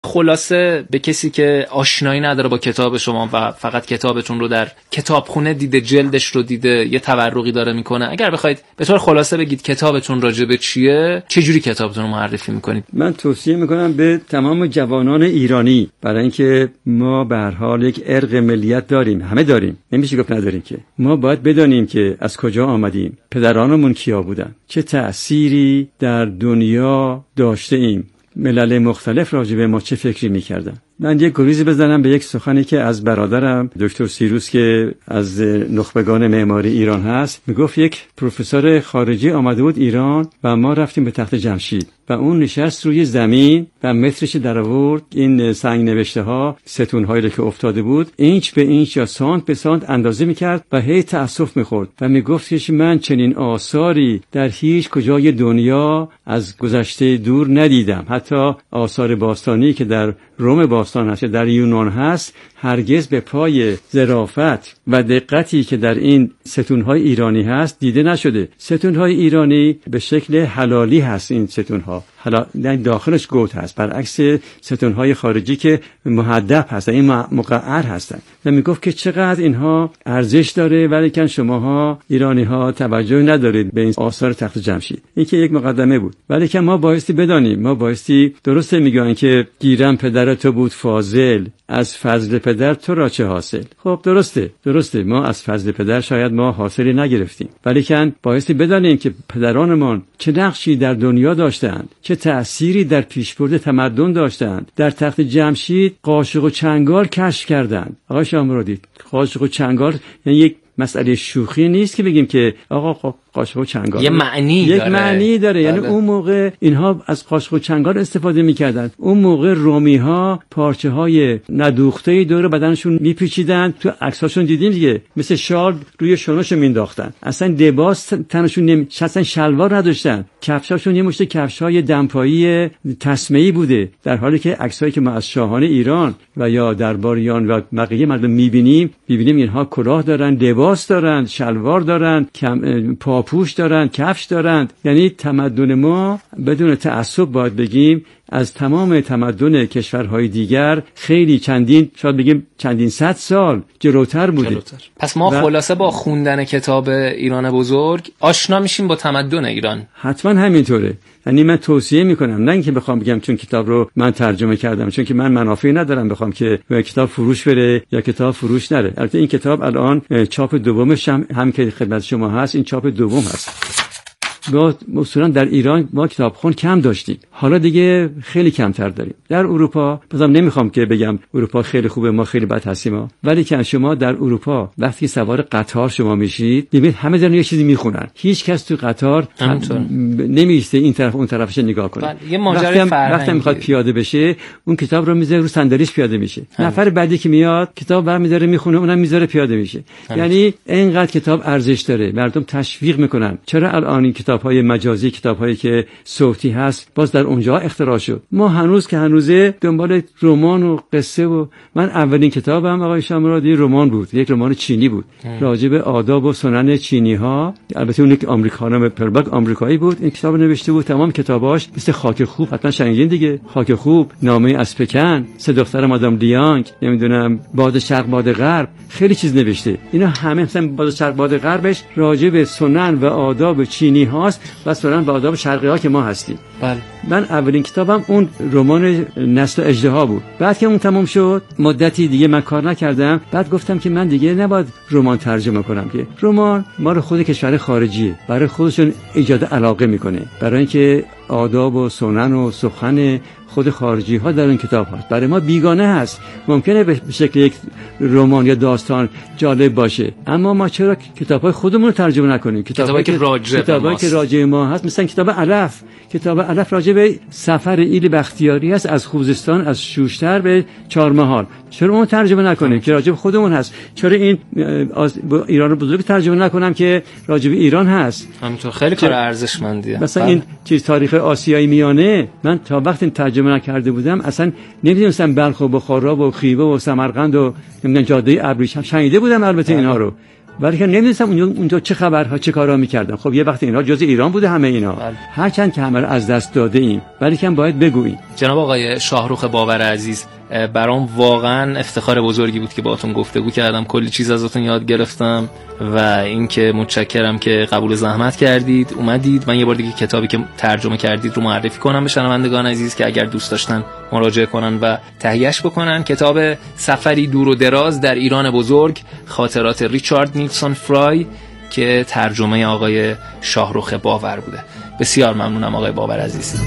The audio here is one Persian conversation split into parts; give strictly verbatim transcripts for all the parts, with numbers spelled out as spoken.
خلاصه به کسی که آشنایی نداره با کتاب شما و فقط کتابتون رو در کتابخونه دیده، جلدش رو دیده، یه تورقی داره میکنه، اگر بخواید به طور خلاصه بگید کتابتون راجع به چیه، چه جوری کتابتون رو معرفی میکنید؟ من توصیه میکنم به تمام جوانان ایرانی، برای اینکه ما به هر حال یک ارق ملیت داریم، همه داریم، نمیشه گفت نداریم، که ما باید بدانیم که از کجا آمدیم، پدرانمون کیا بودن، چه تأثیری در دنیا داشته ایم، ملل مختلف راجع به ما چه فکری میکردن. من یک گریزی بزنم به یک سخنی که از برادرم دکتر سیروس که از نخبگان معماری ایران هست میگفت. یک پروفسور خارجی آمده بود ایران و ما رفتیم به تخت جمشید و اون نشست روی زمین و مترش در آورد این سنگ نوشته ها، ستون هایی که افتاده بود، اینچ به اینچ یا سانت به سانت اندازه میکرد و هی تأسف میخورد و میگفت که من چنین آثاری در هیچ کجای دنیا از گذشته دور ندیدم، حتی آثار باستانی که در روم باستان هست، در یونان هست، هرگز به پای ظرافت و دقتی که در این ستون‌های ایرانی هست دیده نشده. ستون‌های ایرانی به شکل حلالی هست، این ستون‌ها حالا داخلش گوت هست، برعکس ستون‌های خارجی که مهدب هستن، این مقعر هستن. و میگفت که چقدر اینها ارزش داره ولی کن شماها ایرانی‌ها توجه ندارید به این آثار تخت جمشید. این که یک مقدمه بود، ولی که ما بایستی بدانیم، ما بایستی درسته میگن که گیرم پدر تو بود فاضل، از فضل پدر تو را چه حاصل. خب درسته درسته ما از فضل پدر شاید ما حاصلی نگرفتیم، ولی کن بایستی بدانیم که پدرانمان چه نقشی در دنیا داشتند، چه تأثیری در پیشبرد تمدن داشتند. در تخت جمشید قاشق و چنگال کشف کردند. آقای شامرادی، قاشق و چنگال یعنی یک مسئله شوخی نیست که بگیم که آقا قاشق و چنگال یه معنی یک داره. معنی داره. یعنی اون موقع اینها از قاشق و چنگال استفاده می‌کردند. اون موقع رومی‌ها پارچه‌های ندوخته‌ای دور بدنشون می‌پیچیدن، تو عکساشون دیدیم دیگه، مثل شال روی شوناشون مینداختن، اصلا لباس تنشون نمی اصلا شلوار نداشتن، کفشاشون یه مشت کفش‌های دمپایی تسمه‌ای بوده، در حالی که عکسایی که ما از شاهان ایران و یا درباریان و بقیه مردم می‌بینیم می‌بینیم اینها کلاه دارن، لباس دارن، شلوار دارن، کم پاپوش دارن، کفش دارن. یعنی تمدن ما بدون تعصب باید بگیم از تمام تمدن کشورهای دیگر خیلی چندین، شاید بگیم چندین صد سال جلوتر بوده. جلوتر. پس ما و... خلاصه با خوندن کتاب ایران بزرگ آشنا میشیم با تمدن ایران. حتما همینطوره. یعنی من توصیه میکنم، نه اینکه بخوام بگم چون کتاب رو من ترجمه کردم، چون که من منافعی ندارم بخوام که کتاب فروش بره یا کتاب فروش نره. البته این کتاب الان چاپ دومش هم, هم که خدمت شما هست، این چاپ دوم هست. ما اصولا در ایران ما کتابخون کم داشتیم، حالا دیگه خیلی کمتر داریم. در اروپا بازم نمیخوام که بگم اروپا خیلی خوبه ما خیلی بد هستیم ها، ولی که شما در اروپا وقتی سوار قطار شما میشید ببینید همه دارن یه چیزی میخونن، هیچ کس تو قطار نمیسته این طرف اون طرفش نگاه کنه. یه ماجرای فرهنگی وقتی میخواد پیاده بشه اون کتاب رو میذاره رو صندلیش پیاده میشه، نفر بعدی که میاد کتاب برمی‌داره میخونه، اونم میذاره پیاده میشه. یعنی اینقدر کتاب ارزش داره، مردم تشویق میکنن. چرا الان این کتاب‌های مجازی، کتاب‌هایی که صوتی هست باز در اونجا اختراع شد؟ ما هنوز که هنوزه دنبال رمان و قصه و من اولین کتابم آقای شامرادی رمان بود، یک رمان چینی بود راجع به آداب و سنن چینی‌ها. البته اون یک آمریکایی پرباک آمریکایی بود، این کتاب نوشته بود. تمام کتاباش مثل خاک خوب، حتما شنیدین دیگه، خاک خوب، نامه از پکن، سه دختر مادام لیانگ، نمیدونم باد شرق باد غرب، خیلی چیز نوشته. اینا همه مثلا باد شرق باد غربش راجع به سنن و آداب چینی هاست و سنن و آداب شرقی ها که ما هستیم. بله. من اولین کتابم اون رمان نسل اژدها بود. بعد که اون تمام شد مدتی دیگه من کار نکردم، بعد گفتم که من دیگه نباید رمان ترجمه کنم، که رمان ما رو خود کشور خارجیه، برای خودشون ایجاد علاقه میکنه، برای اینکه آداب و سنن و سخن خود خارجی ها در این کتاب هست، برای ما بیگانه هست. ممکنه به شکل یک رمان یا داستان جالب باشه، اما ما چرا کتاب های خودمون رو ترجمه نکنیم؟ کتابایی که راجع کتابایی که راجع ما هست، مثلا کتاب علف. کتاب علف راجع به سفر ایل بختیاری است از خوزستان، از شوشتر به چهارمحال. چرا اون ترجمه نکنیم که راجع به خودمون هست؟ چرا این ایران بزرگ ترجمه نکنم که راجع به ایران هست؟ همینطور خیلی کار ارزشمندیه. مثلا این چیز تاریخ آسیای میانه من تا وقتی ترجمه نکرده بودم اصلا نمی‌دونستم بلخ و بخارا و خیوه و سمرقند و نمیدونم جاده ابریشم، شنیده بودم البته اینها رو، ولی که نمی‌دونستم اونجا اونجا چه خبرها چه کارا می‌کردن. خب یه وقت اینا جزء ایران بوده همه اینا. بله. هرچند که همه رو از دست داده ایم ولی که باید بگوییم. جناب آقای شاهرخ باور عزیز، برام واقعا افتخار بزرگی بود که باهاتون گفتگو کردم، کلی چیز ازتون یاد گرفتم و اینکه متشکرم که قبول زحمت کردید اومدید. من یه بار دیگه کتابی که ترجمه کردید رو معرفی کنم به شنوندگان عزیز که اگر دوست داشتن مراجعه کنن و تهیه‌اش بکنن. کتاب سفری دور و دراز در ایران بزرگ، خاطرات ریچارد نیلسون فرای که ترجمه آقای شاهرخ باور بوده. بسیار ممنونم آقای باور عزیز.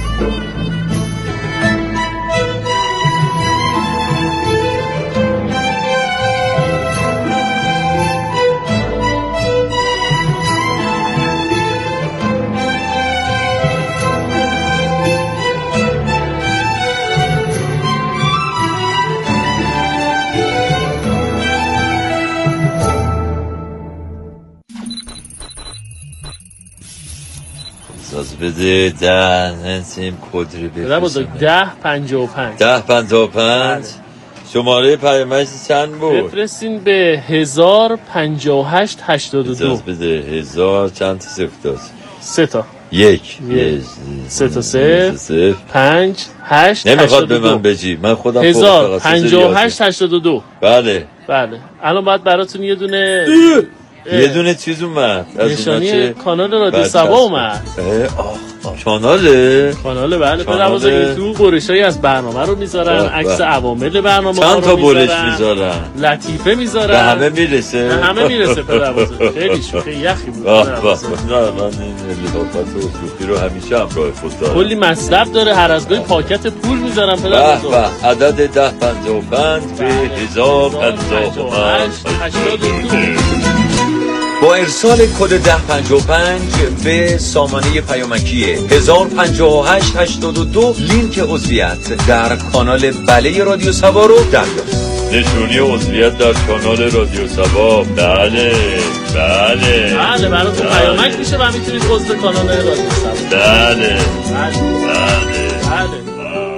بده ده نسیم کدری بفرستم. ده پنجاه و پنج ده پنجاه و پنج شماره پیامک چند بود؟ بفرستین به هزار پنجاه و هشت هشتاد و دو. بده هزار چند تا صفر داشت؟ سه تا. یک سه تا صفر پنج هشت نمیخواد به من بجی، من خودم هزار پنجاه و هشت هشتاد و دو. بله بله. الان باید براتون یه دونه یه دونه چیز اومد نشانی کانال رادیو سبا اومد. کاناله کاناله بله. پدرواز تو برشایی از برنامه رو میذارن، عکس عوامل برنامه چند تا برش میذارن، لطیفه میذارن، به همه میرسه، به همه میرسه. پدرواز خیلی شوخی یخی بود. واه واه نه من این لطافت و شوخی رو همیشه همراه خود دارم. کلی مصرف داره، هر از گاهی پاکت پول میذارن. پدرواز به عدد ده پنجاه و پنج به هزار پنجاه و پنج هشتاد و دو. با ارسال کد ده پنجاه و پنج به سامانه پیامکی هزار پنجاه و هشت هشتاد و دو لینک عضویت در کانال بله رادیو سبا رو دریافت. نشونی عضویت در کانال رادیو سبا. بله بله بله براتون پیامک میشه و میتونید عضو کانال رادیو سبا. بله بله بله بله.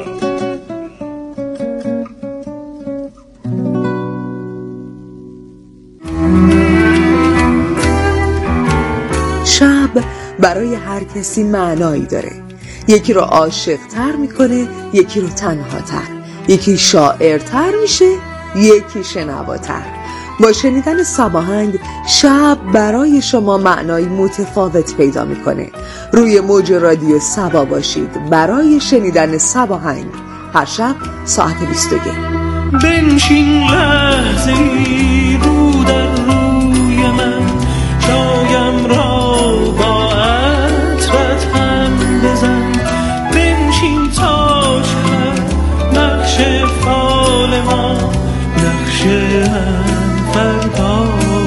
شب برای هر کسی معنایی داره. یکی رو عاشق تر میکنه، یکی رو تنها تر، یکی شاعر تر میشه، یکی شنواتر. با شنیدن سباهنگ شب برای شما معنایی متفاوت پیدا میکنه. روی موج رادیو سبا باشید برای شنیدن سباهنگ هر شب ساعت بیست و یک. بنشین لحظه‌ای رو در روی من، جایم را با عطرت هم بزن. بنشین تا شد نقش فال ما، نقش هم فردا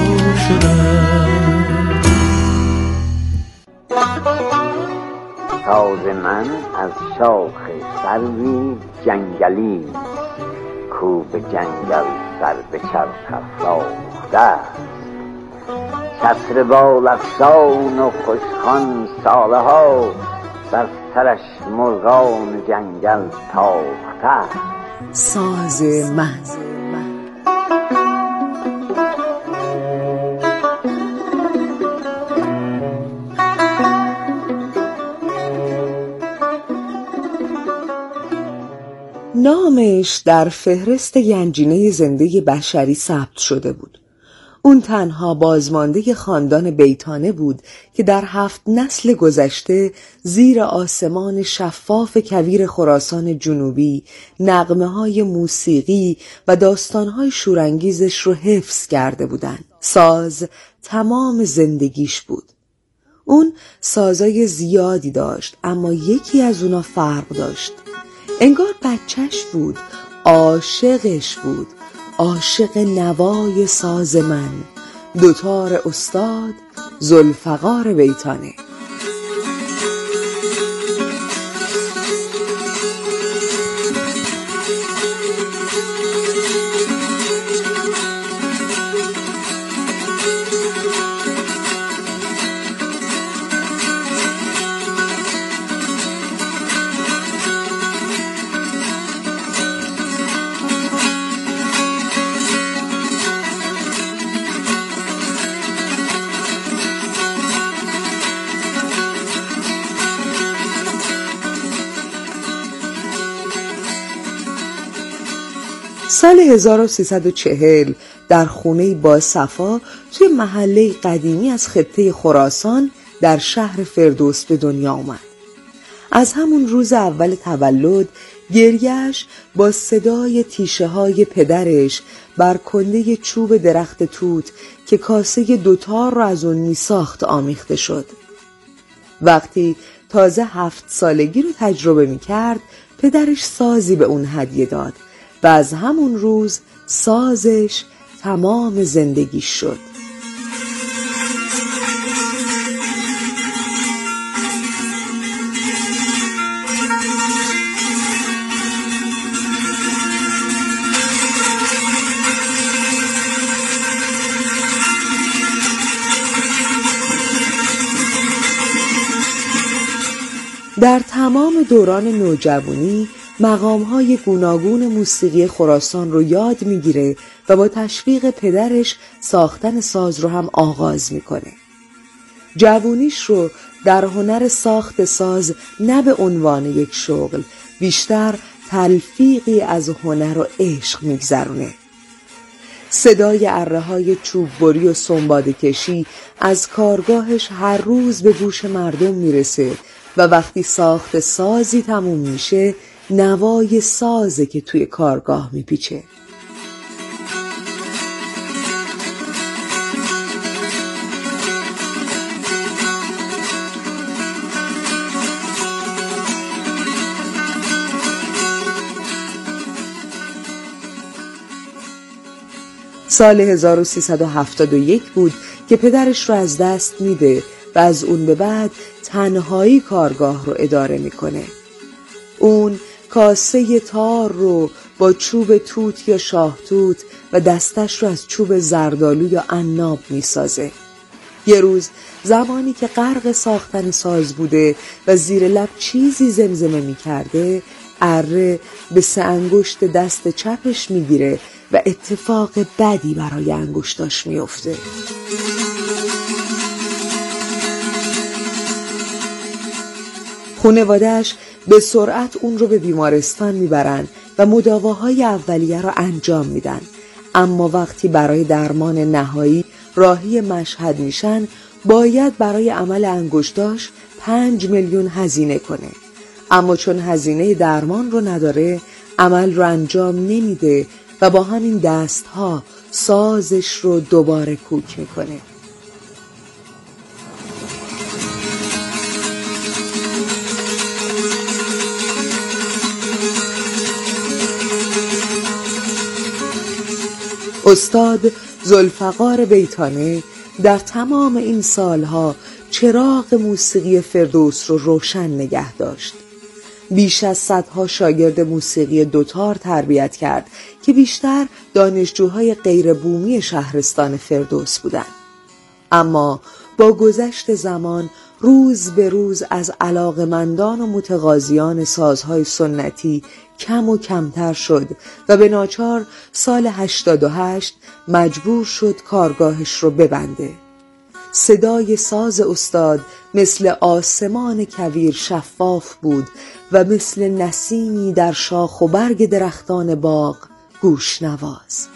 شدن. ساز من از شاخ سروی جنگلی، کو به جنگل سر به چرخ افراخته است. چتر بال افسان و خوشخوان ساله ها، بر سرش مرغان جنگل تاخته. ساز من. نامش در فهرست گنجینه زنده بشری ثبت شده بود. اون تنها بازمانده خاندان بیتانه بود که در هفت نسل گذشته زیر آسمان شفاف کویر خراسان جنوبی نغمه‌های موسیقی و داستان‌های شورانگیزش رو حفظ کرده بودند. ساز تمام زندگیش بود. اون سازای زیادی داشت اما یکی از اونا فرق داشت. انگار بچهش بود، عاشقش بود، عاشق نوای ساز من، دوتار استاد ذوالفقار بیتانه. سال هزار و سیصد و چهل در خونه با صفا توی محله قدیمی از خطه خراسان در شهر فردوس به دنیا آمد. از همون روز اول تولد گریه‌اش با صدای تیشه های پدرش بر کنده چوب درخت توت که کاسه دوتار را از اون می ساخت آمیخته شد. وقتی تازه هفت سالگی رو تجربه می کرد پدرش سازی به اون هدیه داد و از همون روز سازش تمام زندگی شد. در تمام دوران نوجوانی مقام‌های گوناگون موسیقی خراسان رو یاد میگیره و با تشویق پدرش ساختن ساز رو هم آغاز میکنه. جوونیش رو در هنر ساخت ساز نه به عنوان یک شغل، بیشتر تلفیقی از هنر و عشق میگذرونه. صدای اره‌های چوببری و سنباده کشی از کارگاهش هر روز به گوش مردم میرسه و وقتی ساخت سازی تموم میشه نوای سازه که توی کارگاه میپیچه. سال هزار و سیصد و هفتاد و یک بود که پدرش رو از دست میده و از اون به بعد تنهایی کارگاه رو اداره میکنه. اون کاسه تار رو با چوب توت یا شاه توت و دستش رو از چوب زردالو یا عناب میسازه. یه روز زمانی که غرق ساختن ساز بوده و زیر لب چیزی زمزمه میکرده، اره به سه انگشت دست چپش میگیره و اتفاق بدی برای انگشتاش میفته. خانواده‌اش به سرعت اون رو به بیمارستان میبرن و مداواهای اولیه رو انجام میدن، اما وقتی برای درمان نهایی راهی مشهد میشن باید برای عمل انگشتاش پنج میلیون هزینه کنه، اما چون هزینه درمان رو نداره عمل رو انجام نمیده و با همین دستها سازش رو دوباره کوک میکنه. استاد ذوالفقار بیتانه در تمام این سالها چراغ موسیقی فردوس رو روشن نگه داشت. بیش از صدها شاگرد موسیقی دوتار تربیت کرد که بیشتر دانشجوهای غیر بومی شهرستان فردوس بودند. اما با گذشت زمان روز به روز از علاقمندان و متقاضیان سازهای سنتی کم و کمتر شد و به ناچار سال هشتاد و هشت مجبور شد کارگاهش رو ببنده. صدای ساز استاد مثل آسمان کویر شفاف بود و مثل نسیمی در شاخ و برگ درختان باغ گوشنواز.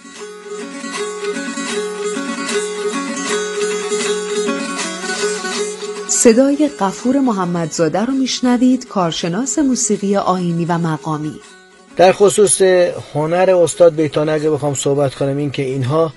صدای غفور محمدزاده رو میشنوید، کارشناس موسیقی آیینی و مقامی. در خصوص هنر استاد بیتانه اگه بخوام صحبت کنم، این که اینها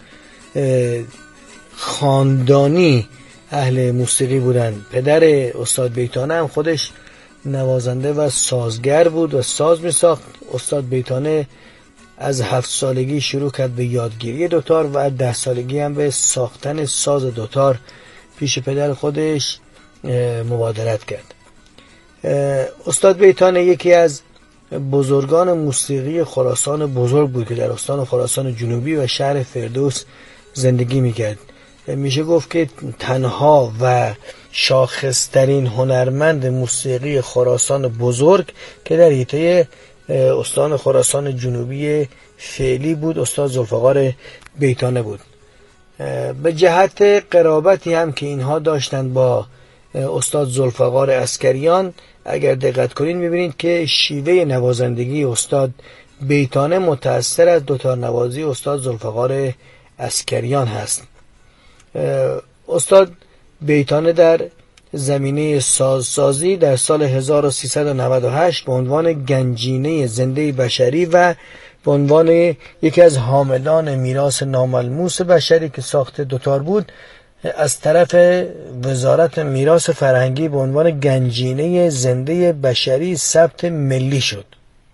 خاندانی اهل موسیقی بودن. پدر استاد بیتانه هم خودش نوازنده و سازگر بود و ساز می ساخت. استاد بیتانه از هفت سالگی شروع کرد به یادگیری دوتار و از ده سالگی هم به ساختن ساز دوتار پیش پدر خودش مبادرت کرد. استاد بیتانه یکی از بزرگان موسیقی خراسان بزرگ بود که در استان خراسان جنوبی و شهر فردوس زندگی میکرد. میشه گفت که تنها و شاخصترین هنرمند موسیقی خراسان بزرگ که در حیطه استان خراسان جنوبی فعلی بود استاد ذوالفقار بیتانه بود. به جهت قرابتی هم که اینها داشتند با استاد ذوالفقار عسکریان، اگر دقت کنید میبینید که شیوه نوازندگی استاد بیتانه متأثر از دوتار نوازی استاد ذوالفقار عسکریان هست. استاد بیتانه در زمینه سازسازی در سال هزار و سیصد و نود و هشت به عنوان گنجینه زنده بشری و به عنوان یکی از حاملان میراث ناملموس بشری که ساخت دوتار بود از طرف وزارت میراث فرهنگی به عنوان گنجینه زنده بشری ثبت ملی شد.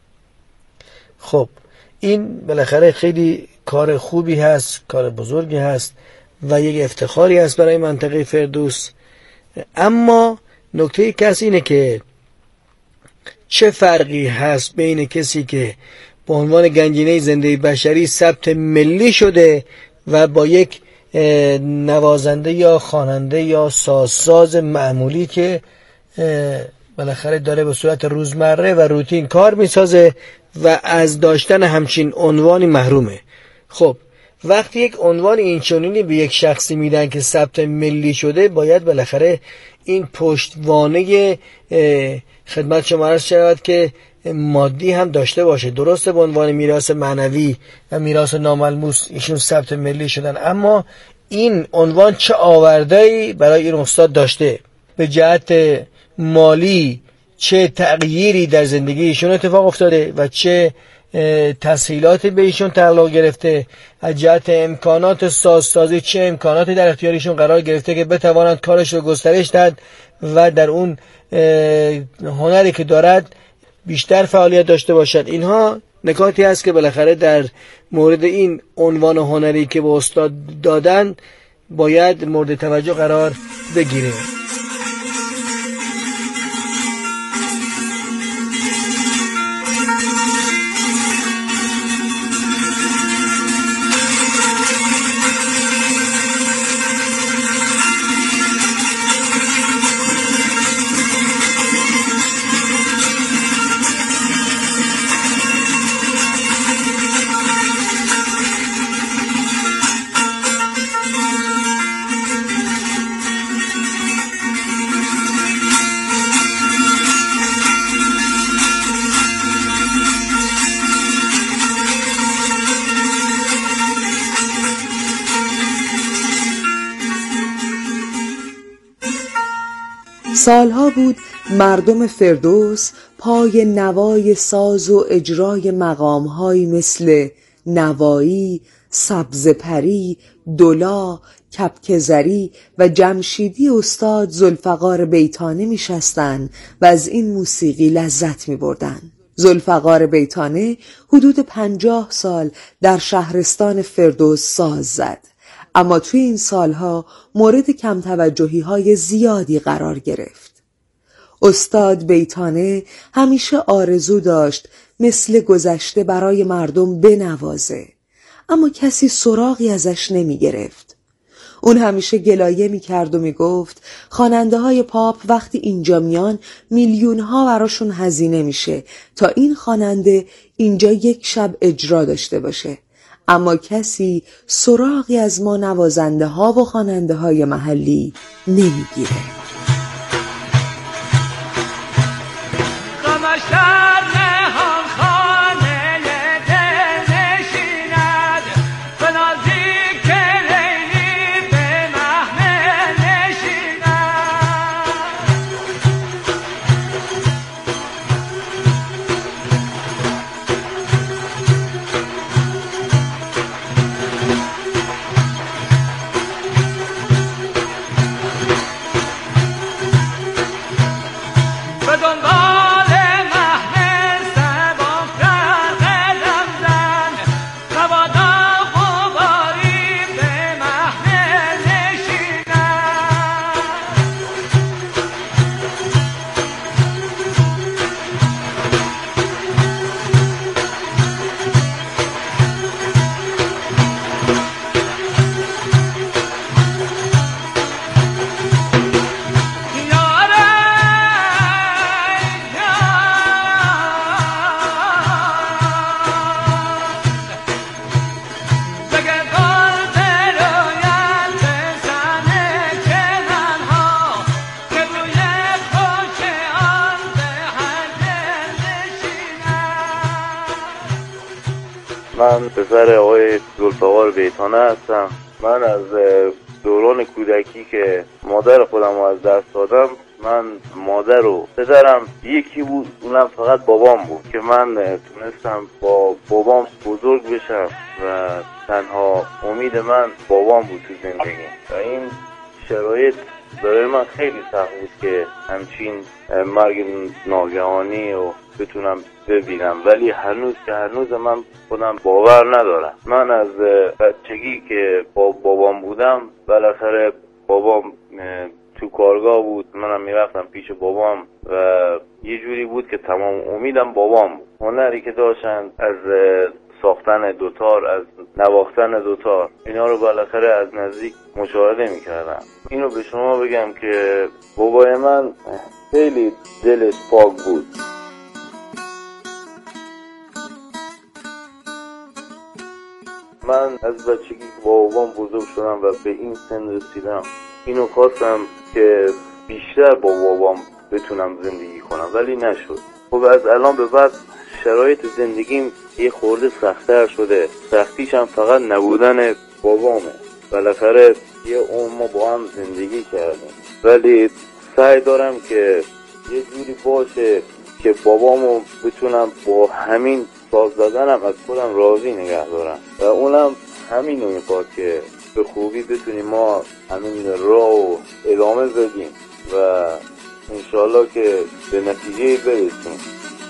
خب این بالاخره خیلی کار خوبی هست، کار بزرگی هست و یک افتخاری هست برای منطقه فردوس. اما نکته کس اینه که چه فرقی هست بین کسی که به عنوان گنجینه زنده بشری ثبت ملی شده و با یک نوازنده یا خواننده یا سازساز معمولی که بالاخره داره به صورت روزمره و روتین کار میسازه و از داشتن همچین عنوانی محرومه. خب وقتی یک عنوان اینچنینی به یک شخصی میدن که ثبت ملی شده، باید بالاخره این پشتوانه خدمت شما عرض شود که مادی هم داشته باشه. درسته به عنوان میراث معنوی و میراث ناملموس ایشون ثبت ملی شدن، اما این عنوان چه آورده‌ای برای این استاد داشته؟ به جهت مالی چه تغییری در زندگی ایشون اتفاق افتاده و چه تسهیلاتی به ایشون تعلق گرفته؟ از جهت امکانات سازسازی چه امکاناتی در اختیارشون قرار گرفته که بتوانند کارش رو گسترش داد و در اون هنری که دارد بیشتر فعالیت داشته باشد؟ اینها نکاتی هست که بالاخره در مورد این عنوان هنری که به استاد دادن باید مورد توجه قرار بگیره. سالها بود مردم فردوس پای نوای ساز و اجرای مقامهایی مثل نوایی، سبزپری، دلا، کپکزری و جمشیدی استاد ذوالفقار بیتانه میشستند و از این موسیقی لذت می‌بردند. ذوالفقار بیتانه حدود پنجاه سال در شهرستان فردوس ساز زد، اما توی این سالها مورد کم توجهی های زیادی قرار گرفت. استاد بیتانه همیشه آرزو داشت مثل گذشته برای مردم بنوازه، اما کسی سراغی ازش نمی گرفت. اون همیشه گلایه می کرد و می گفت خواننده های پاپ وقتی اینجا میان میلیون ها براشون هزینه میشه تا این خواننده اینجا یک شب اجرا داشته باشه، اما کسی سراغی از ما نوازنده ها و خواننده های محلی نمیگیره. من پسر آقای ذوالفقار بیتانه هستم. من از دوران کودکی که مادر خودم رو از دست دادم، من مادر و پدرم یکی بود، اونم فقط بابام بود که من تونستم با بابام بزرگ بشم و تنها امید من بابام بود تو زندگی. و این شرایط برای من خیلی سخت بود که همچین مرگ ناگهانی رو بتونم ببینم، ولی هنوز که هنوز من خودم باور ندارم. من از بچگی که با بابام بودم، بالاخره بابام تو کارگاه بود، منم میرفتم پیش بابام و یه جوری بود که تمام امیدم بابام بود. هنری که داشتن از ساختن دوتار، از نواختن دوتار، اینا رو بالاخره از نزدیک مشاهده میکردم. اینو به شما بگم که بابای من خیلی دلش پاک بود. من از بچگی که با بابام بزرگ شدم و به این سن رسیدم، اینو خواستم که بیشتر با بابام بتونم زندگی کنم، ولی نشد. خب از الان به بعد شرایط زندگیم یه خورده سخت‌تر شده. سختیش هم فقط نبودن بابامه. بالاخره یه عمر ما با هم زندگی کردیم، ولی سعی دارم که یه جوری باشه که بابامو بتونم با همین ساز دادنم از خودم راضی نگه دارم و اونم همین رو میخواد که به خوبی بتونیم ما همین راه رو ادامه بدیم و انشالله که به نتیجه برسیم.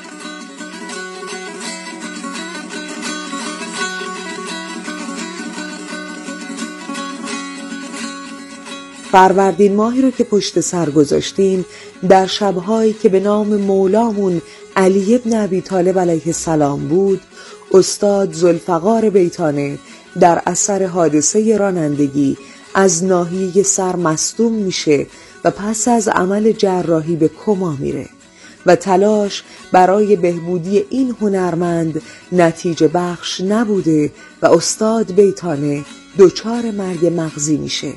فروردین ماهی رو که پشت سر گذاشتیم، در شب‌هایی که به نام مولامون علی ابن ابی طالب علیه السلام بود، استاد ذوالفقار بیتانه در اثر حادثه رانندگی از ناحیه سر مصدوم میشه و پس از عمل جراحی به کما میره و تلاش برای بهبودی این هنرمند نتیجه بخش نبوده و استاد بیتانه دچار مرگ مغزی میشه.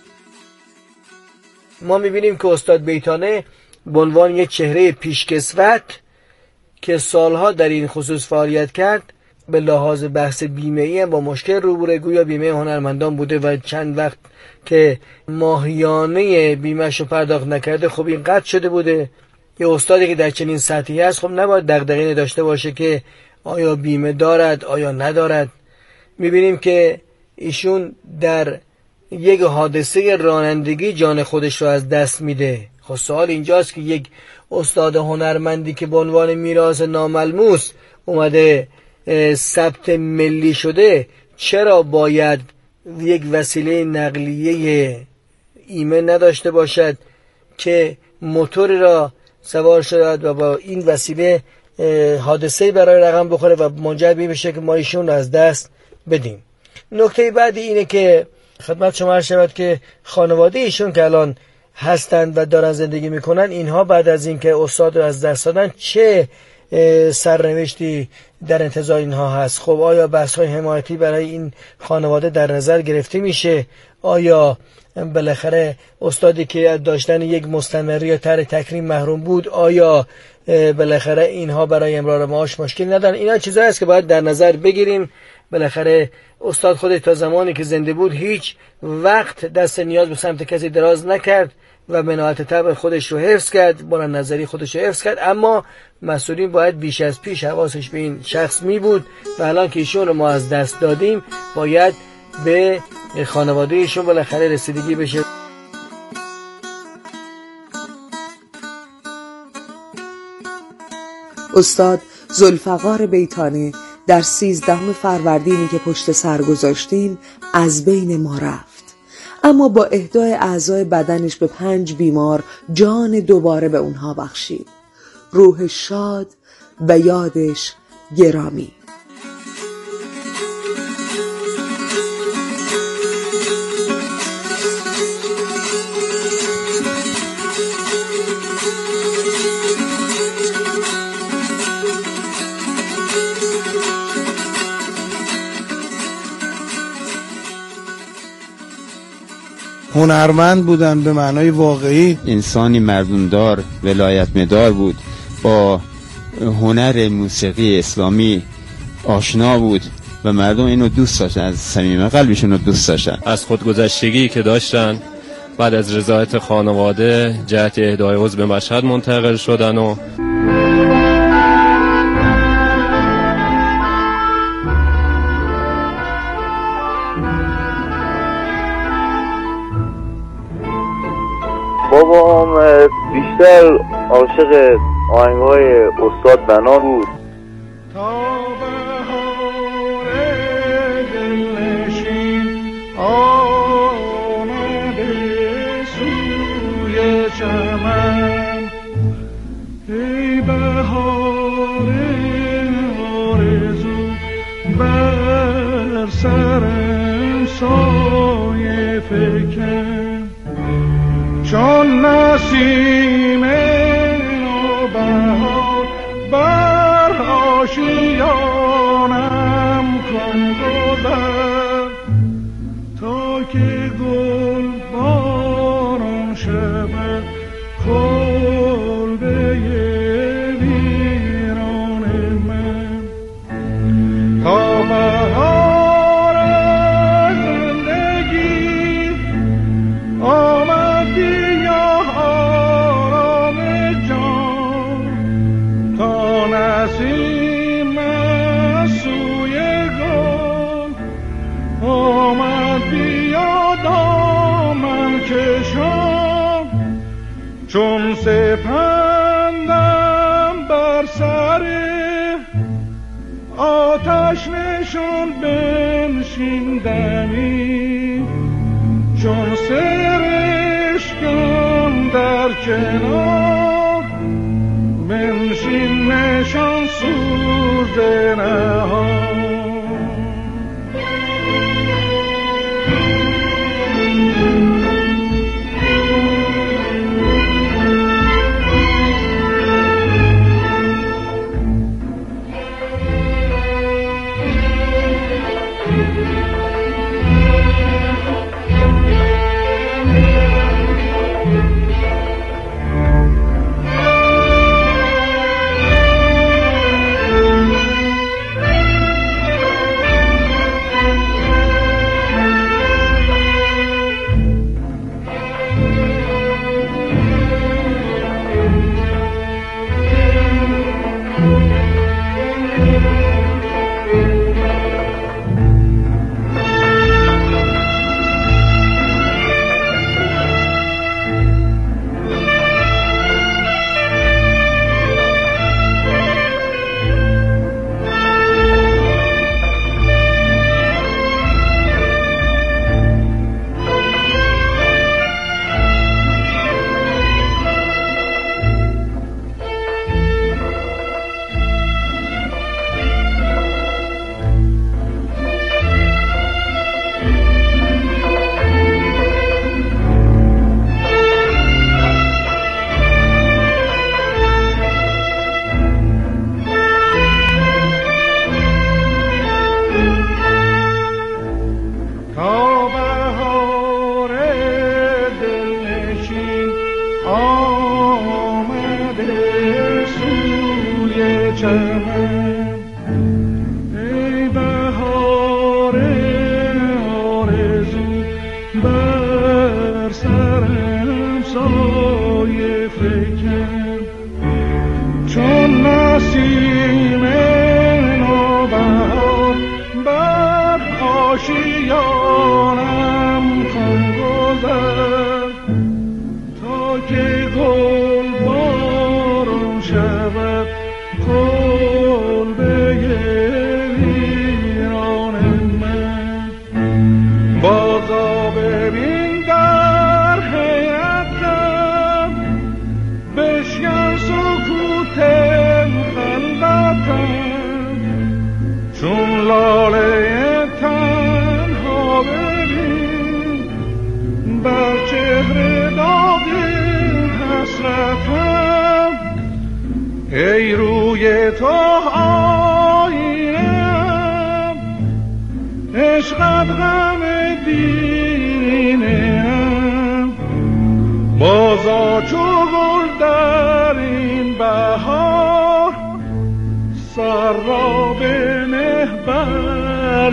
ما میبینیم که استاد بیتانه به عنوان یک چهره پیشکسوت که سالها در این خصوص فعالیت کرد، به لحاظ بحث بیمه‌ای هم با مشکل روبروه، گویا بیمه هنرمندان بوده و چند وقت که ماهیانه بیمه‌شو پرداخت نکرده، خب این قطع شده بوده. یه استادی که در چنین سطحی هست خب نباید دغدغه‌ای داشته باشه که آیا بیمه دارد آیا ندارد. میبینیم که ایشون در یک حادثه رانندگی جان خودش رو از دست میده. خب سوال اینجاست که یک استاد هنرمندی که به عنوان میراث ناملموس اومده ثبت ملی شده، چرا باید یک وسیله نقلیه ایمن نداشته باشد که موتوری را سوار شد و با این وسیله حادثه برای رقم بخوره و منجر بشه که ما ایشون رو از دست بدیم. نکته بعدی اینه که خدمت شما عرض شود که خانواده ایشون که الان هستند و دارن زندگی میکنن، اینها بعد از اینکه استاد رو از دست دادن چه سرنوشتی در انتظار اینها هست؟ خب آیا بحث‌های حمایتی برای این خانواده در نظر گرفته میشه؟ آیا بالاخره استادی که از داشتن یک مستمری یا طرح تکریم محروم بود، آیا بالاخره اینها برای امرار معاش مشکل ندارن؟ اینا چیزایی است که باید در نظر بگیریم. بالاخره استاد خودش تا زمانی که زنده بود هیچ وقت دست نیاز به سمت کسی دراز نکرد و مناعت طبع خودش رو حفظ کرد، بلند نظری خودش رو حفظ کرد، اما مسئولین باید بیش از پیش حواسش به این شخص می بود و الان که ایشون رو ما از دست دادیم باید به خانواده ایشون بالاخره رسیدگی بشه. استاد ذوالفقار بیتانه در سیزدهم فروردینی که پشت سر گذاشتیم از بین ما رفت، اما با اهدای اعضای بدنش به پنج بیمار جان دوباره به اونها بخشید. روح شاد و یادش گرامی. هنرمند بودن به معنای واقعی، انسانی مردمدار، ولایت مدار بود، با هنر موسیقی اسلامی آشنا بود و مردم اینو دوست داشتن، از صمیم قلبشون رو دوست داشتن. از خودگذشتگی که داشتن بعد از رضایت خانواده جهت اهدای عضو به مشهد منتقل شدن و بابام بیشتر عاشق آهنگ‌های استاد بنا بود. چون نسیم و بهار بر آشیانم کن گذر تا که گل باران شود کلبه ویران من تا بهار زندگی آمد بیا آرام جان تا نسیم سوی گل آمد بیا دامن کشان چون سپندم بر سر آتش نشان بنشین دمی چون سرشکم در کنار بنشین نشان سوز نهان ای روی تو آینم عشقت غم دینم بازا چو گل در این بهار سر را به مهبر